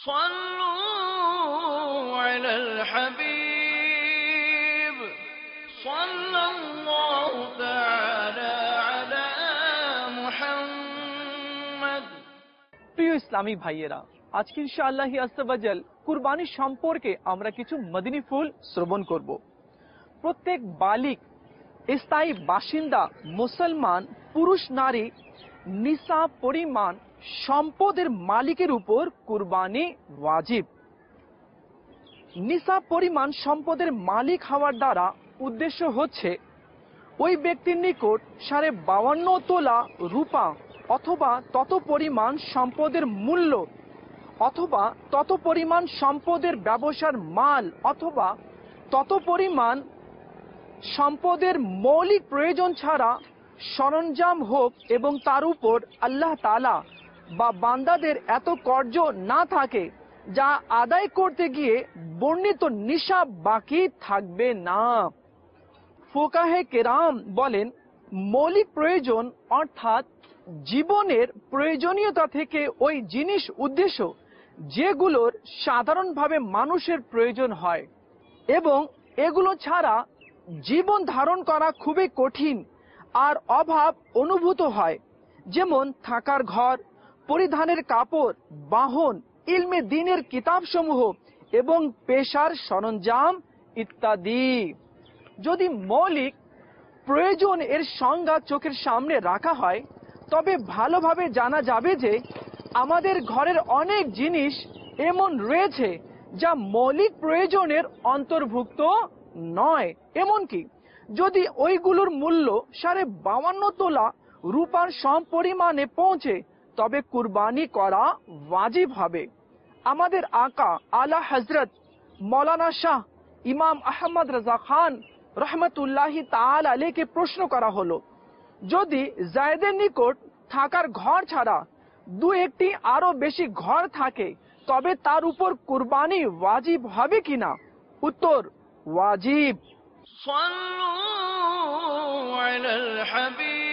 صلوا على الحبيب صلى الله تعالى على محمد। প্রিয় ইসলামী ভাইয়েরা, আজকে ইনশাআল্লাহ আজ্জা ওয়া জাল কুরবানি সম্পর্কে আমরা কিছু মদিনী ফুল শ্রবণ করব। প্রত্যেক বালিক স্থায়ী বাসিন্দা মুসলমান পুরুষ নারী নিসাব পরিমাণ সম্পদের মালিকের উপর কুরবানি ওয়াজিব। নিসাব পরিমাণ সম্পদের মালিক হওয়ার দ্বারা উদ্দেশ্য হচ্ছে ওই ব্যক্তির নিকট 52.5 তোলা রূপা অথবা তত পরিমাণ সম্পদের মূল্য অথবা তত পরিমাণ সম্পদের ব্যবসার মাল অথবা তত পরিমাণ সম্পদের মৌলিক প্রয়োজন ছাড়া সরঞ্জাম হোক এবং তার উপর আল্লাহ তাআলা বা বান্দাদের এত কর্জ না থাকে যা আদায় করতে গিয়ে বর্ণিত নিসাব বাকি থাকবে না। ফুকাহে কেরাম বলেন, মৌলিক প্রয়োজন অর্থাৎ জীবনের প্রয়োজনীয়তা থেকে ওই জিনিস উদ্দেশ্য যেগুলোর সাধারণভাবে মানুষের প্রয়োজন হয় এবং এগুলো ছাড়া জীবন ধারণ করা খুবই কঠিন আর অভাব অনুভূত হয়, যেমন থাকার ঘর, পরিধানের কাপড়, বাহন, ইলমে দ্বীনের কিতাবসমূহ এবং পেশার সরঞ্জাম ইত্যাদি। যদি মৌলিক প্রয়োজন এর সংজ্ঞা চোখের সামনে রাখা হয় তবে ভালোভাবে জানা যাবে যে আমাদের ঘরের অনেক জিনিস এমন রয়েছে যা মৌলিক প্রয়োজনের অন্তর্ভুক্ত নয়। এমনকি যদি ওইগুলোর মূল্য 52.5 তোলা রূপার সমপরিমাণে পৌঁছে তবে কুরবানি করা ওয়াজিব হবে। আমাদের আকা আলা হযরত মৌলানা শাহ ইমাম আহমদ রাজা খান রহমতুল্লাহি তাআলা আলাইহিকে প্রশ্ন করা হলো, যদি জায়েদের নিকট থাকার ঘর ছাড়া দু একটি আরো বেশি ঘর থাকে তবে তার উপর কুরবানি ওয়াজিব হবে কিনা? উত্তর, ওয়াজিব। صلوا على الحبيب